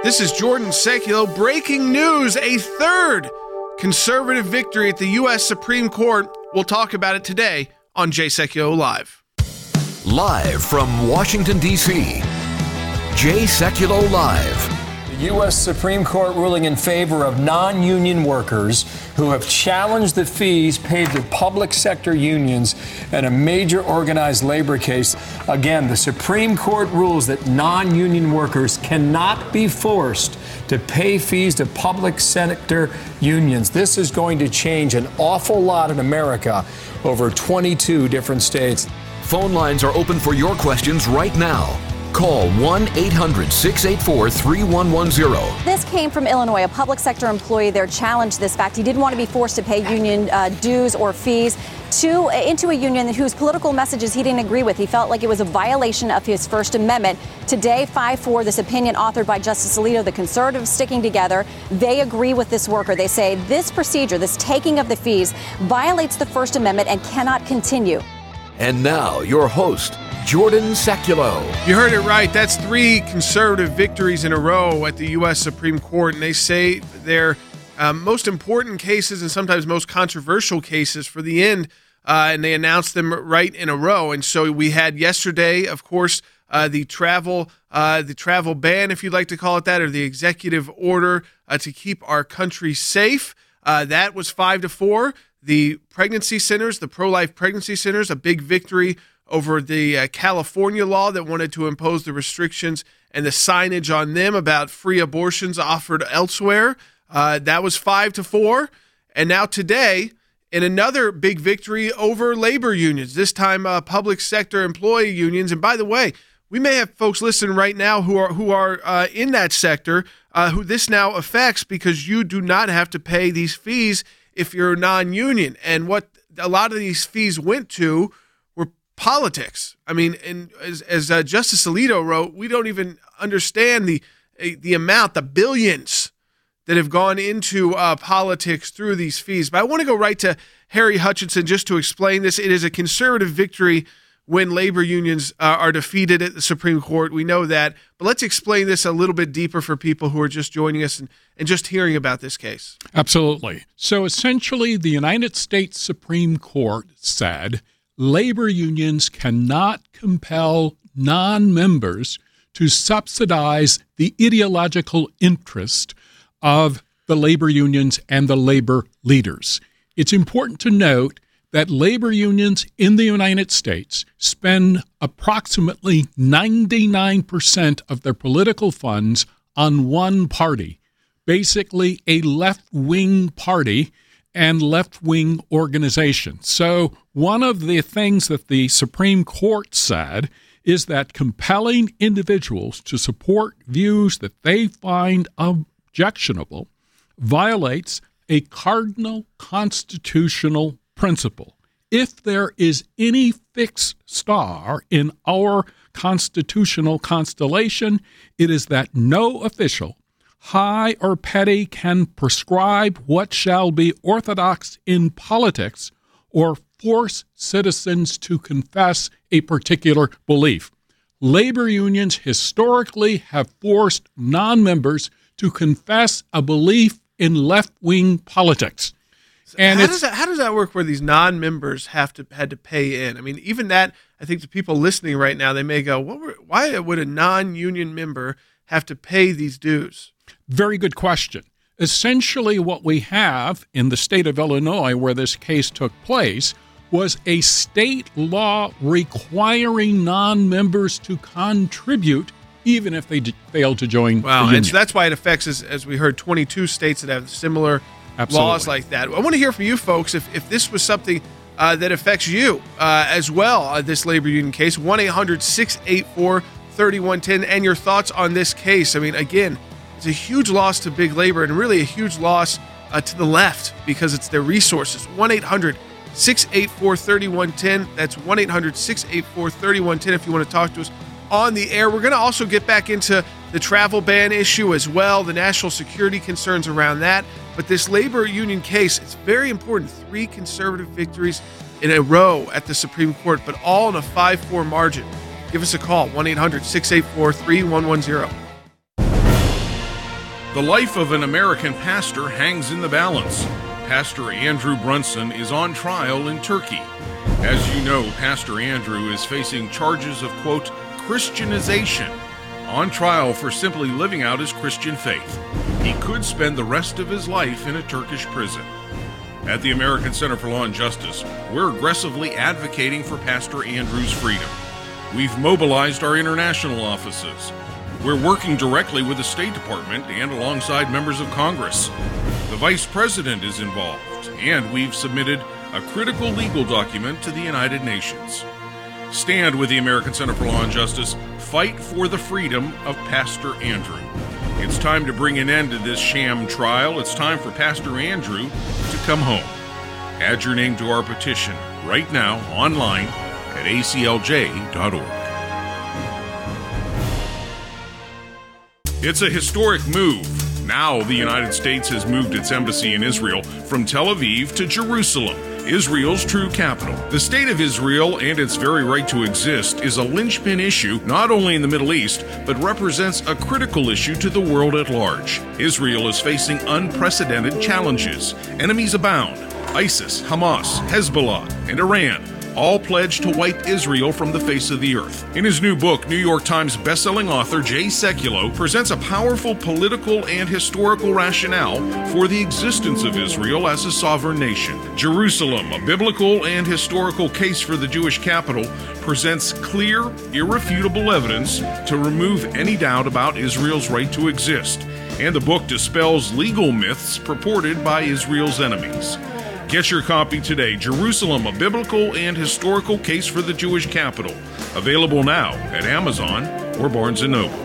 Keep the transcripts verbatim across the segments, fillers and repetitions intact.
This is Jordan Sekulow. Breaking news, a third conservative victory at the U S Supreme Court. We'll talk about it today on Jay Sekulow Live. Live from Washington, D C, Jay Sekulow Live. The U S Supreme Court ruling in favor of non-union workers who have challenged the fees paid to public sector unions in a major organized labor case. Again, the Supreme Court rules that non-union workers cannot be forced to pay fees to public sector unions. This is going to change an awful lot in America over twenty-two different states. Phone lines are open for your questions right now. Call one eight hundred six eight four three one one zero. This came from Illinois. A public sector employee there challenged this fact. He didn't want to be forced to pay union uh, dues or fees to into a union whose political messages he didn't agree with. He felt like it was a violation of his First Amendment. Today, five four, this opinion authored by Justice Alito, the conservatives sticking together, they agree with this worker. They say this procedure, this taking of the fees, violates the First Amendment and cannot continue. And now, your host, Jordan Sekulow. You heard it right. That's three conservative victories in a row at the U S Supreme Court, and they say their um, most important cases and sometimes most controversial cases for the end, uh, and they announced them right in a row. And so we had yesterday, of course, uh, the travel uh, the travel ban, if you'd like to call it that, or the executive order uh, to keep our country safe. Uh, that was five to four. The pregnancy centers, the pro-life pregnancy centers, a big victory over the uh, California law that wanted to impose the restrictions and the signage on them about free abortions offered elsewhere. Uh, that was five to four. And now today, in another big victory over labor unions, this time uh, public sector employee unions. And by the way, we may have folks listening right now who are who are uh, in that sector uh, who this now affects because you do not have to pay these fees if you're non-union. And what a lot of these fees went to were politics. I mean, and as, as uh, Justice Alito wrote, we don't even understand the the amount, the billions that have gone into uh, politics through these fees. But I want to go right to Harry Hutchinson just to explain this. It is a conservative victory when labor unions uh, are defeated at the Supreme Court. We know that. But let's explain this a little bit deeper for people who are just joining us and, and just hearing about this case. Absolutely. So essentially, the United States Supreme Court said labor unions cannot compel non-members to subsidize the ideological interest of the labor unions and the labor leaders. It's important to note that labor unions in the United States spend approximately ninety-nine percent of their political funds on one party, basically a left-wing party and left-wing organization. So one of the things that the Supreme Court said is that compelling individuals to support views that they find objectionable violates a cardinal constitutional principle. If there is any fixed star in our constitutional constellation, it is that no official, high or petty, can prescribe what shall be orthodox in politics or force citizens to confess a particular belief. Labor unions historically have forced non-members to confess a belief in left-wing politics. And how does that how does that work where these non-members have to had to pay in? I mean, even that, I think the people listening right now, they may go, "What were, why would a non-union member have to pay these dues?" Very good question. Essentially, what we have in the state of Illinois, where this case took place, was a state law requiring non-members to contribute even if they d- failed to join wow, the union. And so that's why it affects, as, as we heard, twenty-two states that have similar Absolutely. laws like that. I want to hear from you folks if, if this was something uh, that affects you uh, as well, uh, this labor union case. one eight hundred six eight four three one one zero and your thoughts on this case. I mean, again, it's a huge loss to big labor and really a huge loss uh, to the left because it's their resources. one eight hundred six eight four three one one zero. That's one eight hundred six eight four three one one zero if you want to talk to us on the air. We're going to also get back into the travel ban issue as well, the national security concerns around that. But this labor union case, it's very important. Three conservative victories in a row at the Supreme Court, but all in a five four margin. Give us a call, one eight hundred six eight four three one one zero. The life of an American pastor hangs in the balance. Pastor Andrew Brunson is on trial in Turkey. As you know, Pastor Andrew is facing charges of, quote, Christianization, on trial for simply living out his Christian faith. He could spend the rest of his life in a Turkish prison. At the American Center for Law and Justice, we're aggressively advocating for Pastor Andrew's freedom. We've mobilized our international offices. We're working directly with the State Department and alongside members of Congress. The Vice President is involved, and we've submitted a critical legal document to the United Nations. Stand with the American Center for Law and Justice. Fight for the freedom of Pastor Andrew. It's time to bring an end to this sham trial. It's time for Pastor Andrew to come home. Add your name to our petition right now online at A C L J dot org. It's a historic move. Now the United States has moved its embassy in Israel from Tel Aviv to Jerusalem, Israel's true capital. The state of Israel and its very right to exist is a linchpin issue not only in the Middle East, but represents a critical issue to the world at large. Israel is facing unprecedented challenges. Enemies abound. ISIS, Hamas, Hezbollah, and Iran all pledged to wipe Israel from the face of the earth. In his new book, New York Times bestselling author Jay Sekulow presents a powerful political and historical rationale for the existence of Israel as a sovereign nation. Jerusalem, a biblical and historical case for the Jewish capital, presents clear, irrefutable evidence to remove any doubt about Israel's right to exist. And the book dispels legal myths purported by Israel's enemies. Get your copy today, Jerusalem, a biblical and historical case for the Jewish capital. Available now at Amazon or Barnes and Noble.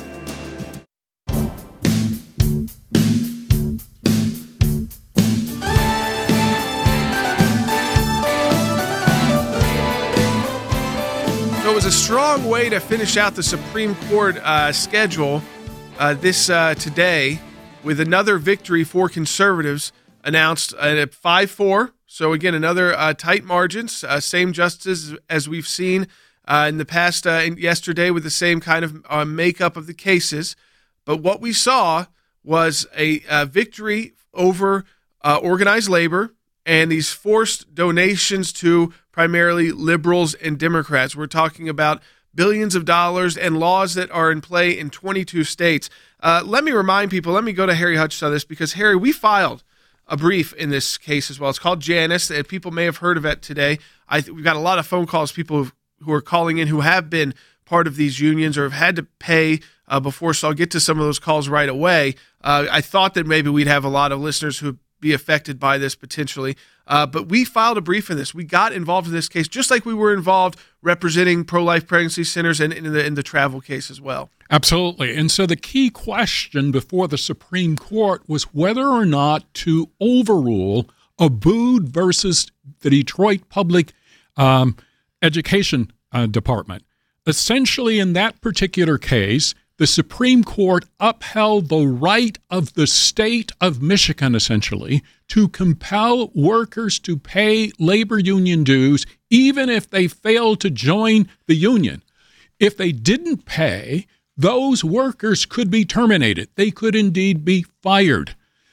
So it was a strong way to finish out the Supreme Court uh, schedule uh, this uh, today with another victory for conservatives announced at five four. So again, another uh, tight margins, uh, same justice as we've seen uh, in the past uh, yesterday with the same kind of uh, makeup of the cases. But what we saw was a, a victory over uh, organized labor and these forced donations to primarily liberals and Democrats. We're talking about billions of dollars and laws that are in play in twenty-two states. Uh, let me remind people, let me go to Harry Hutchins on this, because Harry, we filed a brief in this case as well. It's called Janus, and people may have heard of it today. I th- we've got a lot of phone calls, people who are calling in who have been part of these unions or have had to pay uh, before, so I'll get to some of those calls right away. Uh, I thought that maybe we'd have a lot of listeners who would be affected by this potentially, uh, but we filed a brief in this. We got involved in this case just like we were involved representing pro-life pregnancy centers and in the, in the travel case as well. Absolutely. And so the key question before the Supreme Court was whether or not to overrule Abood versus the Detroit Public um, Education uh, Department. Essentially, in that particular case, the Supreme Court upheld the right of the state of Michigan, essentially, to compel workers to pay labor union dues even if they failed to join the union. If they didn't pay, those workers could be terminated. They could indeed be fired.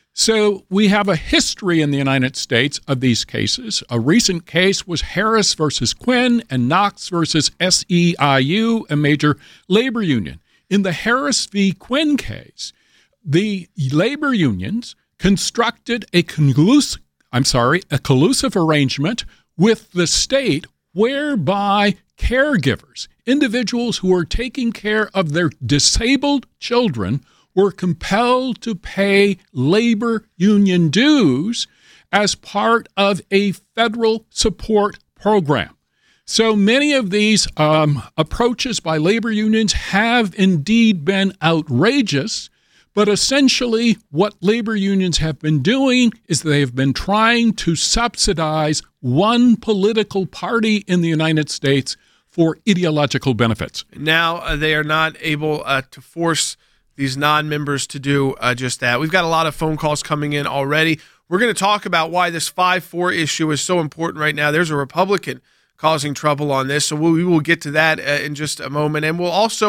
So we have a history in the United States of these cases. A recent case was Harris versus Quinn and Knox versus S E I U, a major labor union. In the Harris v. Quinn case, the labor unions constructed a collusive, I'm sorry, a collusive arrangement with the state whereby caregivers, individuals who are taking care of their disabled children, were compelled to pay labor union dues as part of a federal support program. So many of these um, approaches by labor unions have indeed been outrageous, but essentially what labor unions have been doing is they have been trying to subsidize one political party in the United States for ideological benefits. Now uh, they are not able uh, to force these non-members to do uh, just that. We've got a lot of phone calls coming in already. We're going to talk about why this five four issue is so important right now. There's a Republican causing trouble on this, so we will get to that uh, in just a moment. And we'll also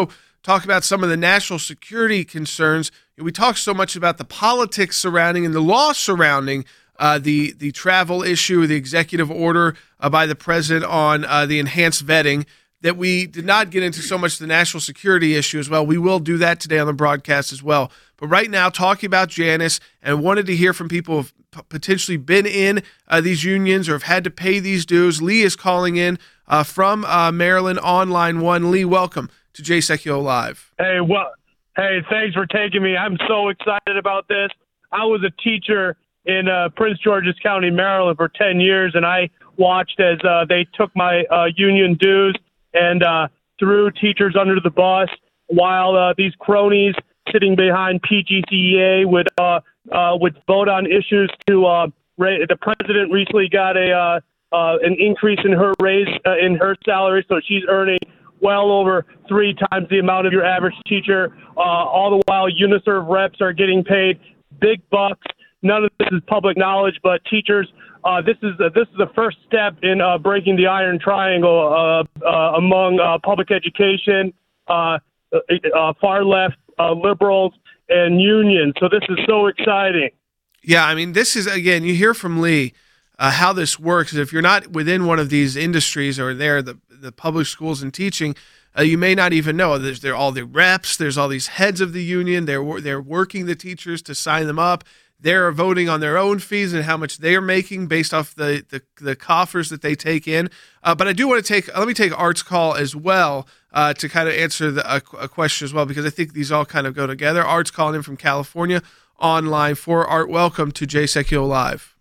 talk about some of the national security concerns. We talk so much about the politics surrounding and the law surrounding uh, the the travel issue, the executive order uh, by the president on uh, the enhanced vetting, that we did not get into so much the national security issue as well. We will do that today on the broadcast as well. But right now, talking about Janus, and wanted to hear from people who have p- potentially been in uh, these unions or have had to pay these dues. Lee is calling in uh, from uh, Maryland on line one. Lee, welcome to Jay Sekulow Live. Hey, well, hey, thanks for taking me. I'm so excited about this. I was a teacher in uh, Prince George's County, Maryland for ten years, and I watched as uh, they took my uh, union dues and uh, threw teachers under the bus while uh, these cronies sitting behind P G C E A would uh, uh, would vote on issues to uh, ra- the president recently got a uh, uh, an increase in her raise uh, in her salary, so she's earning well over three times the amount of your average teacher. Uh, all the while, UNICEF reps are getting paid big bucks. None of this is public knowledge, but teachers, uh, this is uh, this is the first step in uh, breaking the iron triangle uh, uh, among uh, public education, uh, uh, far left uh, liberals, and unions. So this is so exciting. Yeah, I mean, this is, again, you hear from Lee uh, how this works. If you're not within one of these industries or there, the the public schools and teaching, uh, you may not even know. There's there are all the reps. There's all these heads of the union. They're they're working the teachers to sign them up. They're voting on their own fees and how much they're making based off the, the, the coffers that they take in. Uh, but I do want to take, let me take Art's call as well uh, to kind of answer the, a, a question as well, because I think these all kind of go together. Art's calling in from California on line four. Art, welcome to Jay Sekulow Live.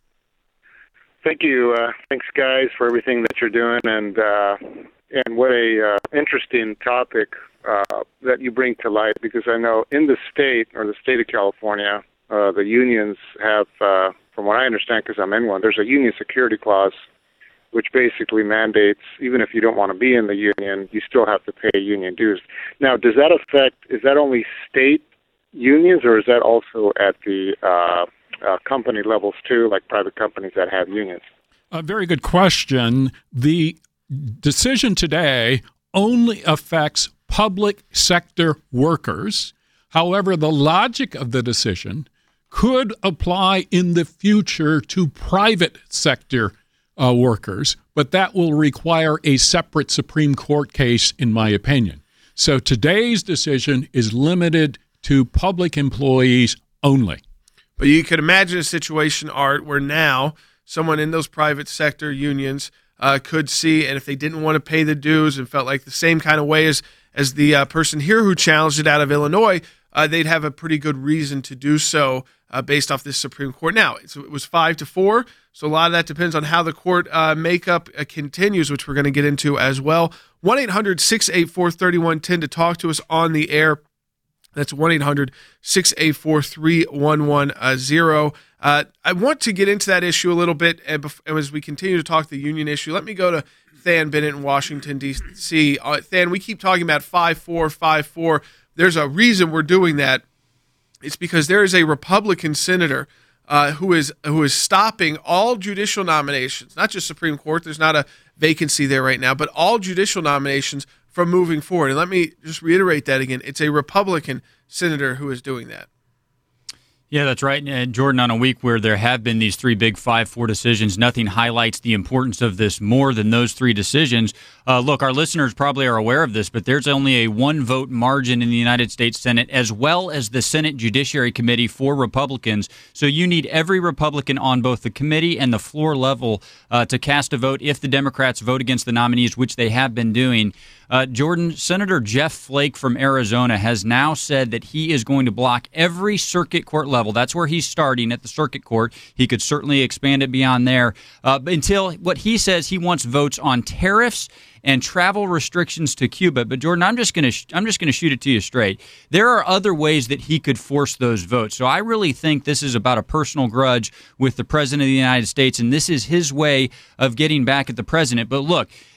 Thank you. Uh, thanks, guys, for everything that you're doing. And uh, and what a uh, interesting topic uh, that you bring to light, because I know in the state, or the state of California, Uh, the unions have, uh, from what I understand, because I'm in one, there's a union security clause, which basically mandates, even if you don't want to be in the union, you still have to pay union dues. Now, does that affect, is that only state unions, or is that also at the uh, uh, company levels too, like private companies that have unions? A very good question. The decision today only affects public sector workers. However, the logic of the decision could apply in the future to private sector uh, workers, but that will require a separate Supreme Court case, in my opinion. So today's decision is limited to public employees only. But you could imagine a situation, Art, where now someone in those private sector unions uh, could see, and if they didn't want to pay the dues and felt like the same kind of way as, as the uh, person here who challenged it out of Illinois, uh, they'd have a pretty good reason to do so uh, based off this Supreme Court. Now, it's, it was five to four, so a lot of that depends on how the court uh, makeup uh, continues, which we're going to get into as well. one eight hundred six eight four three one one zero to talk to us on the air. That's one eight hundred six eight four three one one zero. Uh, I want to get into that issue a little bit and bef- as we continue to talk the union issue. Let me go to Than Bennett in Washington, D C. Uh, Than, we keep talking about five four, five four. There's a reason we're doing that. It's because there is a Republican senator uh, who is who is stopping all judicial nominations, not just Supreme Court. There's not a vacancy there right now, but all judicial nominations from moving forward. And let me just reiterate that again. It's a Republican senator who is doing that. Yeah, that's right. And Jordan, on a week where there have been these three big five four decisions, nothing highlights the importance of this more than those three decisions. Uh, look, our listeners probably are aware of this, but there's only a one-vote margin in the United States Senate, as well as the Senate Judiciary Committee for Republicans. So you need every Republican on both the committee and the floor level uh, to cast a vote if the Democrats vote against the nominees, which they have been doing. Uh, Jordan, Senator Jeff Flake from Arizona has now said that he is going to block every circuit court level. That's where he's starting, at the circuit court. He could certainly expand it beyond there. Uh, until what he says, he wants votes on tariffs and travel restrictions to Cuba. But Jordan, I'm just going to sh- I'm just going to shoot it to you straight. There are other ways that he could force those votes. So I really think this is about a personal grudge with the president of the United States, and this is his way of getting back at the president. But look,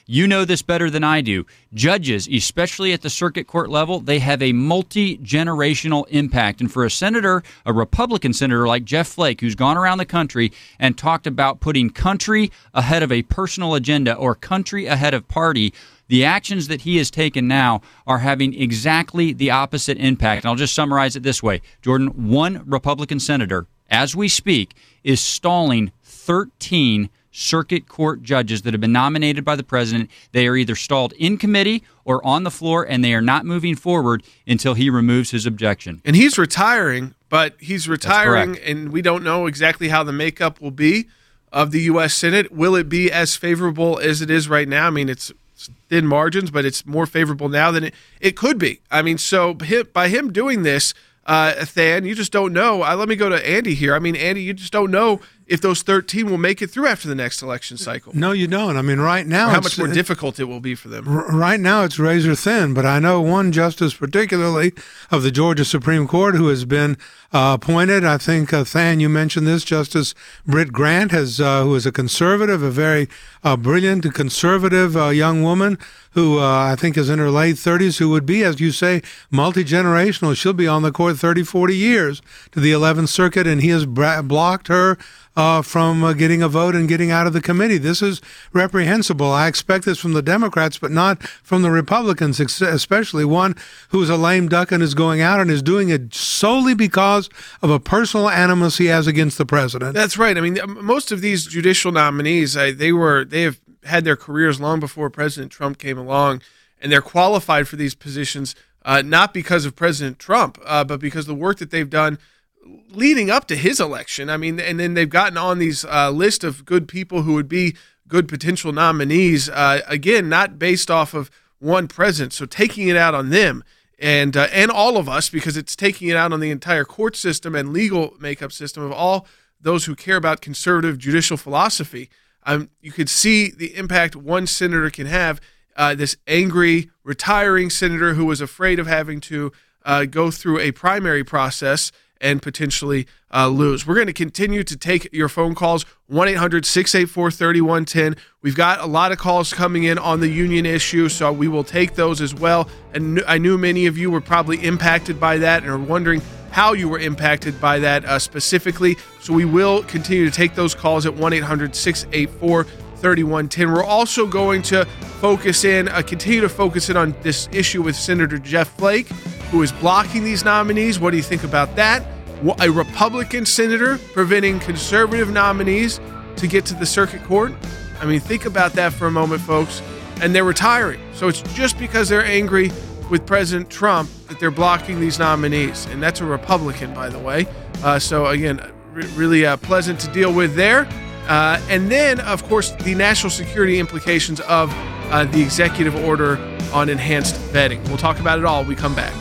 You know this better than I do. Judges, especially at the circuit court level, they have a multi-generational impact. And for a senator, a Republican senator like Jeff Flake, who's gone around the country and talked about putting country ahead of a personal agenda or country ahead of party, the actions that he has taken now are having exactly the opposite impact. And I'll just summarize it this way. Jordan, one Republican senator, as we speak, is stalling thirteen circuit court judges that have been nominated by the president. They are either stalled in committee or on the floor, and they are not moving forward until he removes his objection. And he's retiring, but he's retiring, and we don't know exactly how the makeup will be of the U S Senate. Will it be as favorable as it is right now? I mean, it's thin margins, but it's more favorable now than it, it could be. I mean, so by him doing this, uh, Than, you just don't know. Uh, let me go to Andy here. I mean, Andy, you just don't know if those thirteen will make it through after the next election cycle. No, you don't. I mean, right now, or how much more difficult it will be for them. R- right now, it's razor thin. But I know one justice, particularly of the Georgia Supreme Court, who has been uh, appointed. I think uh, Than, you mentioned this. Justice Britt Grant, has, uh, who is a conservative, a very uh, brilliant, conservative uh, young woman who uh, I think is in her late thirties, who would be, as you say, multi-generational. She'll be on the court thirty, forty years to the eleventh Circuit, and he has bra- blocked her Uh, from uh, getting a vote and getting out of the committee. This is reprehensible. I expect this from the Democrats, but not from the Republicans, especially one who's a lame duck and is going out and is doing it solely because of a personal animus he has against the president. That's right. I mean, most of these judicial nominees, uh, they were they have had their careers long before President Trump came along, and they're qualified for these positions uh, not because of President Trump, uh, but because of the work that they've done leading up to his election. I mean, and then they've gotten on these uh, list of good people who would be good potential nominees, uh, again, not based off of one president. So taking it out on them and uh, and all of us, because it's taking it out on the entire court system and legal makeup system of all those who care about conservative judicial philosophy. Um, you could see the impact one senator can have, uh, this angry, retiring senator who was afraid of having to uh, go through a primary process and potentially uh, lose. We're going to continue to take your phone calls, one eight hundred, six eight four, three one one zero. We've got a lot of calls coming in on the union issue, so we will take those as well. And I knew many of you were probably impacted by that and are wondering how you were impacted by that uh, specifically. So we will continue to take those calls at one eight hundred, six eight four, three one one zero. We're also going to focus in, uh, continue to focus in on this issue with Senator Jeff Flake, who is blocking these nominees. What do you think about that? A Republican senator preventing conservative nominees to get to the circuit court? I mean, think about that for a moment, folks. And they're retiring. So it's just because they're angry with President Trump that they're blocking these nominees. And that's a Republican, by the way. Uh, so, again, r- really uh, pleasant to deal with there. Uh, and then, of course, the national security implications of uh, the executive order on enhanced vetting. We'll talk about it all when we come back.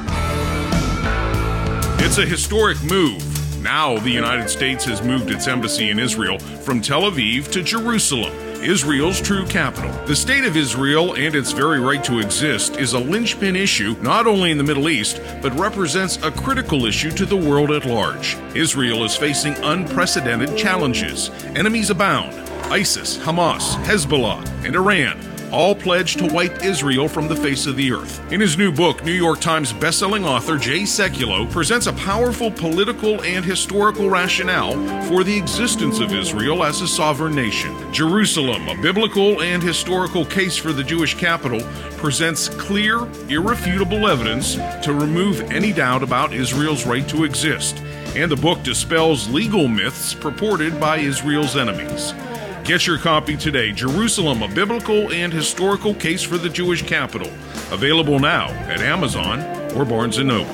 It's a historic move. Now the United States has moved its embassy in Israel from Tel Aviv to Jerusalem, Israel's true capital. The state of Israel and its very right to exist is a linchpin issue not only in the Middle East, but represents a critical issue to the world at large. Israel is facing unprecedented challenges. Enemies abound. ISIS, Hamas, Hezbollah, and Iran all pledged to wipe Israel from the face of the earth. In his new book, New York Times bestselling author Jay Sekulow presents a powerful political and historical rationale for the existence of Israel as a sovereign nation. Jerusalem, a biblical and historical case for the Jewish capital, presents clear, irrefutable evidence to remove any doubt about Israel's right to exist. And the book dispels legal myths purported by Israel's enemies. Get your copy today, Jerusalem, a biblical and historical case for the Jewish capital. Available now at Amazon or Barnes and Noble.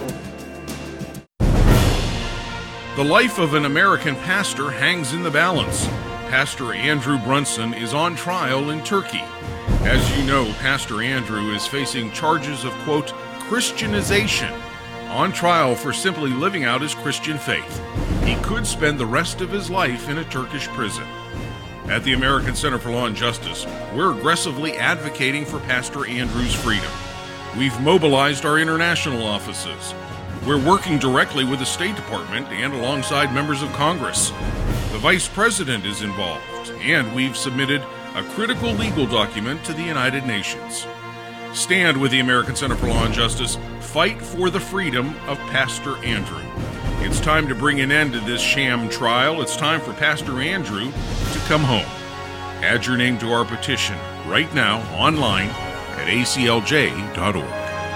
The life of an American pastor hangs in the balance. Pastor Andrew Brunson is on trial in Turkey. As you know, Pastor Andrew is facing charges of, quote, Christianization, on trial for simply living out his Christian faith. He could spend the rest of his life in a Turkish prison. At the American Center for Law and Justice, we're aggressively advocating for Pastor Andrew's freedom. We've mobilized our international offices. We're working directly with the State Department and alongside members of Congress. The Vice President is involved, and we've submitted a critical legal document to the United Nations. Stand with the American Center for Law and Justice. Fight for the freedom of Pastor Andrew. It's time to bring an end to this sham trial. It's time for Pastor Andrew to come home. Add your name to our petition right now online at A C L J dot org.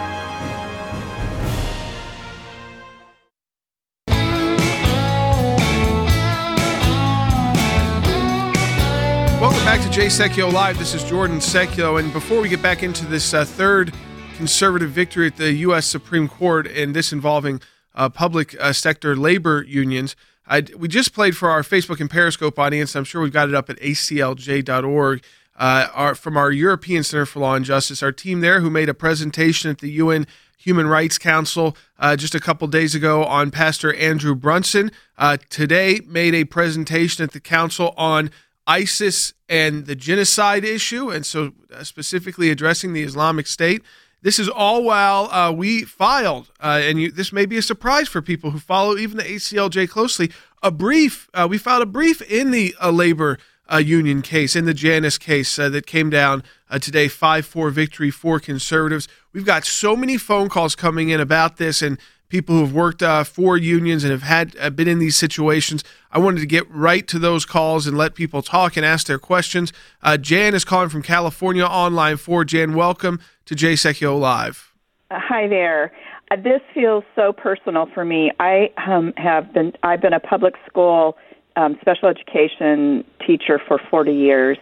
Welcome back to Jay Sekulow Live. This is Jordan Sekulow, and before we get back into this uh, third conservative victory at the U S Supreme Court, and this involving uh, public uh, sector labor unions, I, we just played for our Facebook and Periscope audience. I'm sure we've got it up at A C L J dot org. Uh, our, from our European Center for Law and Justice, our team there who made a presentation at the U N Human Rights Council uh, just a couple days ago on Pastor Andrew Brunson, uh, today made a presentation at the council on ISIS and the genocide issue, and so uh, specifically addressing the Islamic State. This is all while uh, we filed, uh, and you, this may be a surprise for people who follow even the A C L J closely, a brief. Uh, we filed a brief in the uh, labor uh, union case, in the Janus case uh, that came down uh, today, five four victory for conservatives. We've got so many phone calls coming in about this, and people who have worked uh, for unions and have had uh, been in these situations. I wanted to get right to those calls and let people talk and ask their questions. Uh, Jan is calling from California on line four. Jan, welcome to Jay Sekulow Live. Uh, hi there. Uh, this feels so personal for me. I um, have been I've been a public school um, special education teacher for forty years,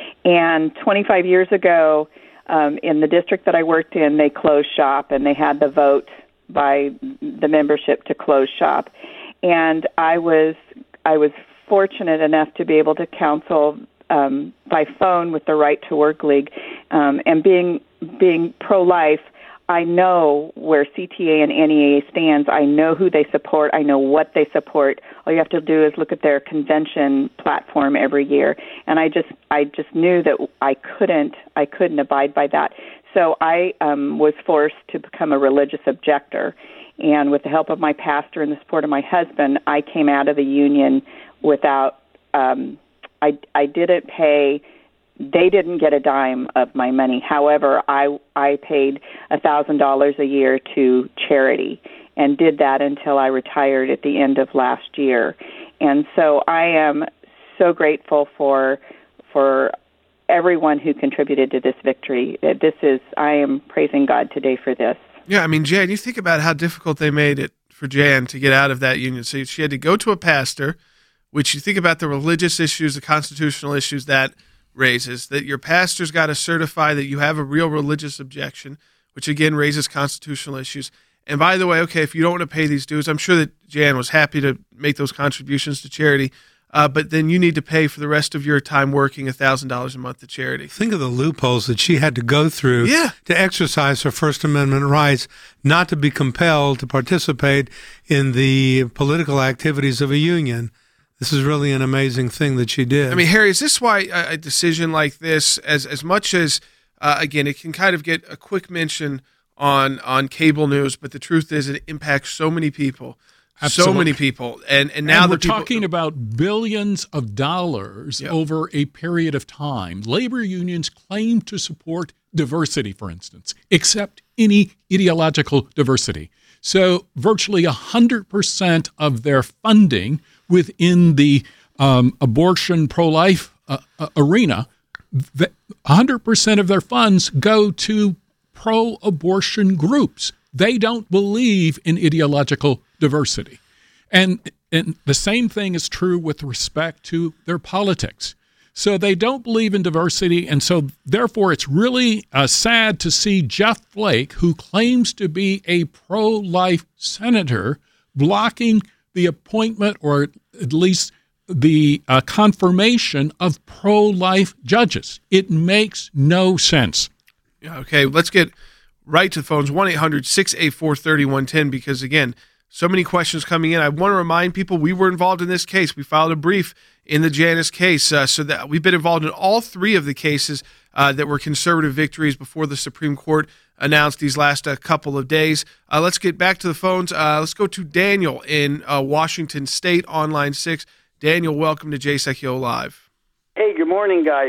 and twenty-five years ago, um, in the district that I worked in, they closed shop and they had the vote by the membership to close shop. And I was I was fortunate enough to be able to counsel um, by phone with the Right to Work League. Um, and being being pro-life, I know where C T A and N E A stands. I know who they support. I know what they support. All you have to do is look at their convention platform every year. And I just I just knew that I couldn't I couldn't abide by that. So I um, was forced to become a religious objector. And with the help of my pastor and the support of my husband, I came out of the union without, um, I, I didn't pay, they didn't get a dime of my money. However, I, I paid one thousand dollars a year to charity and did that until I retired at the end of last year. And so I am so grateful for for everyone who contributed to this victory. This is, I am praising God today for this. Yeah, I mean, Jan, you think about how difficult they made it for Jan to get out of that union. So she had to go to a pastor, which you think about the religious issues, the constitutional issues that raises, that your pastor's got to certify that you have a real religious objection, which again raises constitutional issues. And by the way, okay, if you don't want to pay these dues, I'm sure that Jan was happy to make those contributions to charity, Uh, but then you need to pay for the rest of your time working one thousand dollars a month to charity. Think of the loopholes that she had to go through yeah. to exercise her First Amendment rights, not to be compelled to participate in the political activities of a union. This is really an amazing thing that she did. I mean, Harry, is this why a, a decision like this, as as much as, uh, again, it can kind of get a quick mention on, on cable news, but the truth is it impacts so many people. Absolutely. So many people, and and now and we're the people, talking about billions of dollars yep. over a period of time. Labor unions claim to support diversity, for instance, except any ideological diversity. So virtually one hundred percent of their funding within the um, abortion pro-life uh, uh, arena, one hundred percent of their funds go to pro-abortion groups. They don't believe in ideological diversity. And, and the same thing is true with respect to their politics. So they don't believe in diversity, and so therefore it's really uh, sad to see Jeff Flake, who claims to be a pro-life senator, blocking the appointment or at least the uh, confirmation of pro-life judges. It makes no sense. Yeah, okay, let's get right to the phones, one eight hundred six eight four three one one zero, because, again, so many questions coming in. I want to remind people we were involved in this case. We filed a brief in the Janus case, uh, so that we've been involved in all three of the cases uh, that were conservative victories before the Supreme Court announced these last uh, couple of days. Uh, let's get back to the phones. Uh, let's go to Daniel in uh, Washington State on line six. Daniel, welcome to Jay Sekulow Live. Hey, good morning, guys.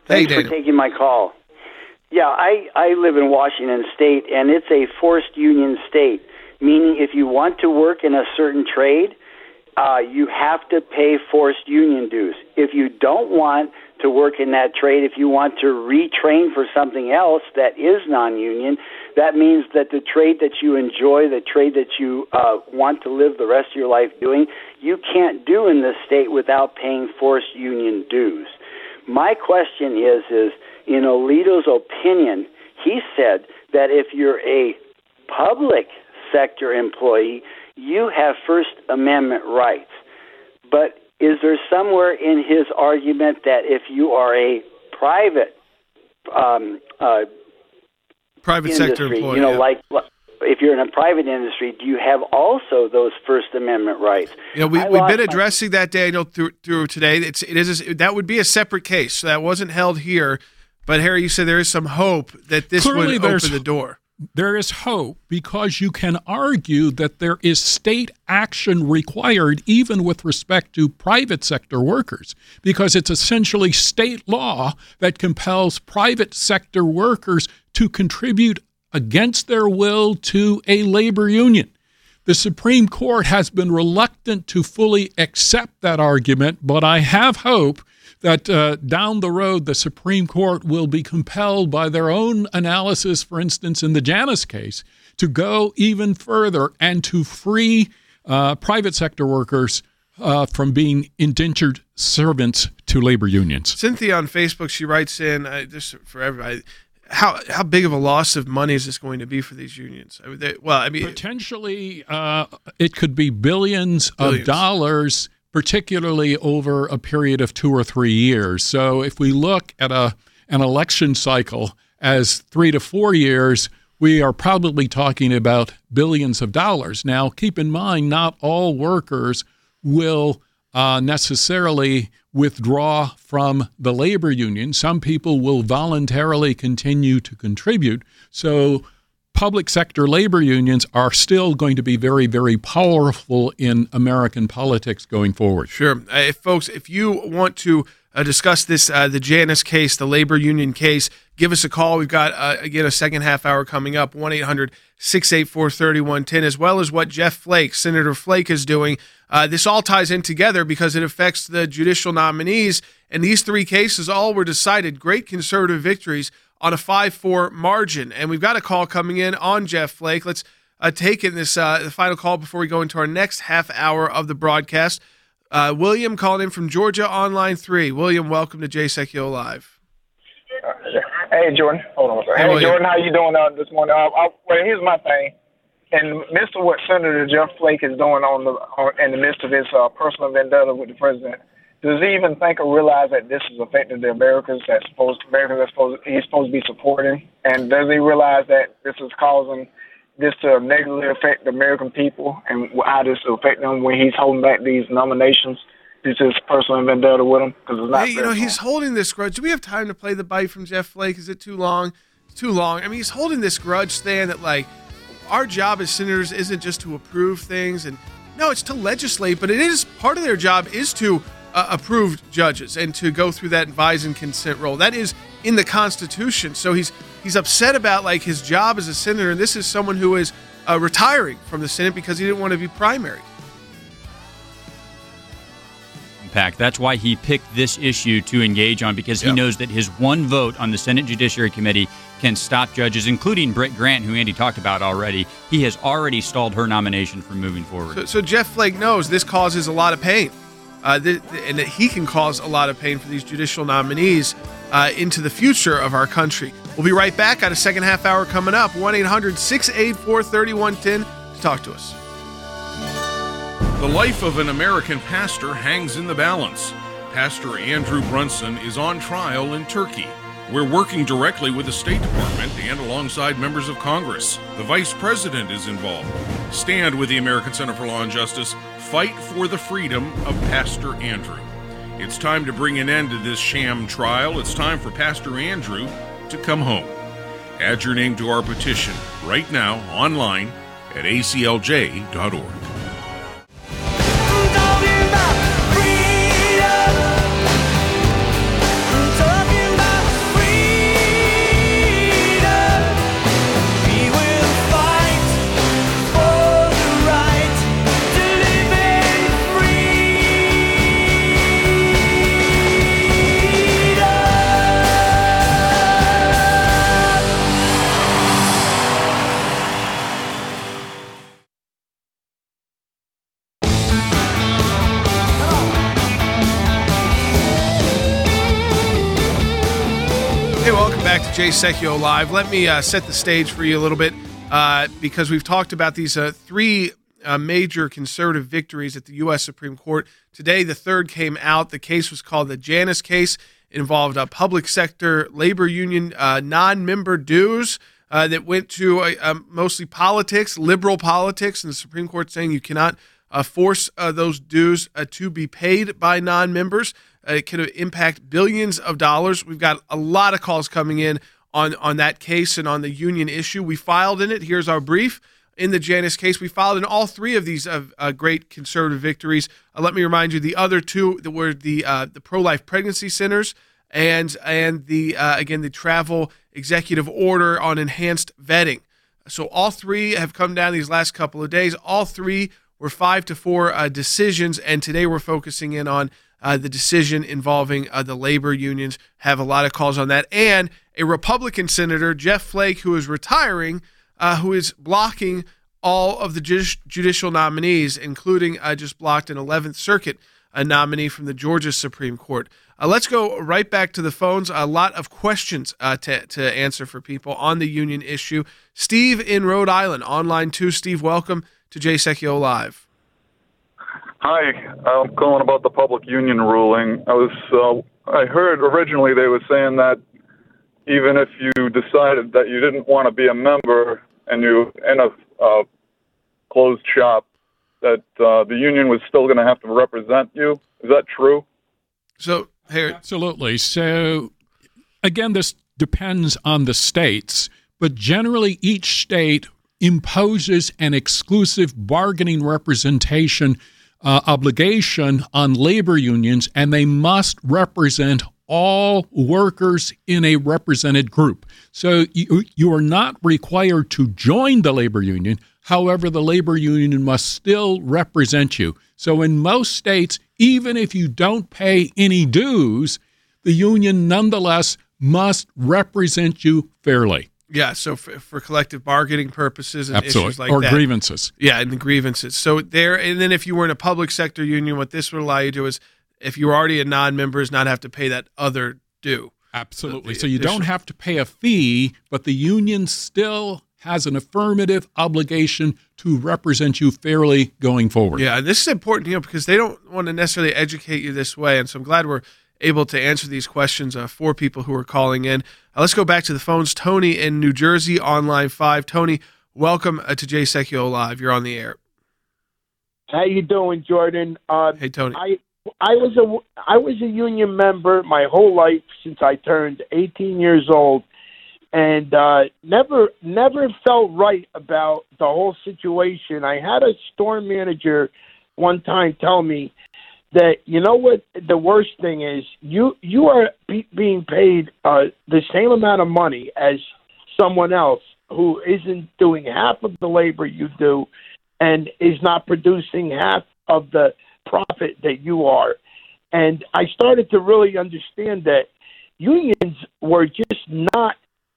Thanks hey, for taking my call. Yeah, I, I live in Washington State, and it's a forced union state, meaning if you want to work in a certain trade, uh, you have to pay forced union dues. If you don't want to work in that trade, if you want to retrain for something else that is non-union, that means that the trade that you enjoy, the trade that you uh, want to live the rest of your life doing, you can't do in this state without paying forced union dues. My question is, is in Alito's opinion, he said that if you're a public sector employee, you have First Amendment rights. But is there somewhere in his argument that if you are a private um, uh, private industry, sector employee, you know, yeah. like if you're in a private industry, do you have also those First Amendment rights? You know, we, I we've lost been my- addressing that, Daniel, through, through today. It's it is a, that would be a separate case. So that wasn't held here. But Harry, you said there is some hope that this Clearly would there's- open the door. There is hope because you can argue that there is state action required even with respect to private sector workers, because it's essentially state law that compels private sector workers to contribute against their will to a labor union. The Supreme Court has been reluctant to fully accept that argument, but I have hope that uh, down the road the Supreme Court will be compelled by their own analysis, for instance, in the Janus case, to go even further and to free uh, private sector workers uh, from being indentured servants to labor unions. Cynthia on Facebook, she writes in, uh, just for everybody, how how big of a loss of money is this going to be for these unions? I mean, they, well, I mean, potentially uh, it could be billions, billions of dollars, particularly over a period of two or three years. So if we look at a an election cycle as three to four years, we are probably talking about billions of dollars. Now, keep in mind, not all workers will uh, necessarily withdraw from the labor union. Some people will voluntarily continue to contribute. So public sector labor unions are still going to be very, very powerful in American politics going forward. Sure. Uh, if folks, if you want to uh, discuss this, uh, the Janus case, the labor union case, give us a call. We've got, uh, again, a second half hour coming up, one eight hundred six eight four three one one zero, as well as what Jeff Flake, Senator Flake, is doing. Uh, this all ties in together because it affects the judicial nominees. And these three cases all were decided great conservative victories on a five four margin. And we've got a call coming in on Jeff Flake. Let's uh, take in this uh, the final call before we go into our next half hour of the broadcast. Uh, William calling in from Georgia on line three. William, welcome to Jay Sekulow Live. Uh, hey, Jordan. Hold on a second. Hey, Hey, William. Jordan, how you doing uh, this morning? Uh, I, well, here's my thing. In the midst of what Senator Jeff Flake is doing on the on, in the midst of his uh, personal vendetta with the president, does he even think or realize that this is affecting the Americans that supposed Americans that supposed he's supposed to be supporting? And does he realize that this is causing this to negatively affect the American people and how this will affect them when he's holding back these nominations due to his personal vendetta with them? Because it's not Hey, you fair know, for he's him. holding this grudge. Do we have time to play the bite from Jeff Flake? Is it too long? It's too long. I mean, he's holding this grudge stand that, like, our job as senators isn't just to approve things. And no, it's to legislate, but it is part of their job is to uh, approve judges and to go through that advise and consent role. That is in the Constitution. So he's he's upset about, like, his job as a senator. And this is someone who is uh, retiring from the Senate because he didn't want to be primary. Impact. That's why he picked this issue to engage on, because he Yep. knows that his one vote on the Senate Judiciary Committee can stop judges, including Britt Grant, who Andy talked about already. He has already stalled her nomination from moving forward. So, so Jeff Flake knows this causes a lot of pain, uh, th- and that he can cause a lot of pain for these judicial nominees uh, into the future of our country. We'll be right back. Got a second half hour coming up. one eight hundred six eight four three one one zero to talk to us. The life of an American pastor hangs in the balance. Pastor Andrew Brunson is on trial in Turkey. We're working directly with the State Department and alongside members of Congress. The Vice President is involved. Stand with the American Center for Law and Justice. Fight for the freedom of Pastor Andrew. It's time to bring an end to this sham trial. It's time for Pastor Andrew to come home. Add your name to our petition right now online at A C L J dot org. Jay Secchio Live. Let me uh, set the stage for you a little bit uh, because we've talked about these uh, three uh, major conservative victories at the U S Supreme Court. Today, the third came out. The case was called the Janus case. It involved a public sector labor union uh, non-member dues uh, that went to uh, uh, mostly politics, liberal politics, and the Supreme Court saying you cannot uh, force uh, those dues uh, to be paid by non-members. Uh, it could impact billions of dollars. We've got a lot of calls coming in on, on that case and on the union issue. We filed in it. Here's our brief. In the Janus case, we filed in all three of these uh, uh, great conservative victories. Uh, let me remind you, the other two that were the uh, the pro-life pregnancy centers and and the uh, again the travel executive order on enhanced vetting. So all three have come down these last couple of days. All three were five to four uh, decisions, and today we're focusing in on Uh, the decision involving uh, the labor unions. Have a lot of calls on that. And a Republican senator, Jeff Flake, who is retiring, uh, who is blocking all of the ju- judicial nominees, including uh, just blocked an eleventh Circuit a nominee from the Georgia Supreme Court. Uh, let's go right back to the phones. A lot of questions uh, to, to answer for people on the union issue. Steve in Rhode Island, online too. Steve, welcome to Jay Secchio Live. Hi, I'm calling about the public union ruling. I was, uh, I heard originally they were saying that even if you decided that you didn't want to be a member and you in a uh, closed shop, that uh, the union was still going to have to represent you. Is that true? So, here, absolutely. So, again, this depends on the states, but generally each state imposes an exclusive bargaining representation Uh, obligation on labor unions, and they must represent all workers in a represented group. So you, you are not required to join the labor union. However, the labor union must still represent you. So in most states, even if you don't pay any dues, the union nonetheless must represent you fairly. Yeah, so for, for collective bargaining purposes and Absolutely. issues like or that. Or grievances. Yeah, and the grievances. So there, and then if you were in a public sector union, what this would allow you to do is, if you were already a non-member, is not have to pay that other due. Absolutely. So you don't have to pay a fee, but the union still has an affirmative obligation to represent you fairly going forward. Yeah, and this is important, you know, because they don't want to necessarily educate you this way, and so I'm glad we're able to answer these questions uh, for people who are calling in. Uh, let's go back to the phones. Tony in New Jersey, on line five. Tony, welcome uh, to Jay Secchio Live. You're on the air. How you doing, Jordan? Uh, hey, Tony. I I was a I was a union member my whole life since I turned eighteen years old, and uh, never never felt right about the whole situation. I had a store manager one time tell me that, you know what, the worst thing is, you you are be, being paid uh, the same amount of money as someone else who isn't doing half of the labor you do and is not producing half of the profit that you are. And I started to really understand that unions were just not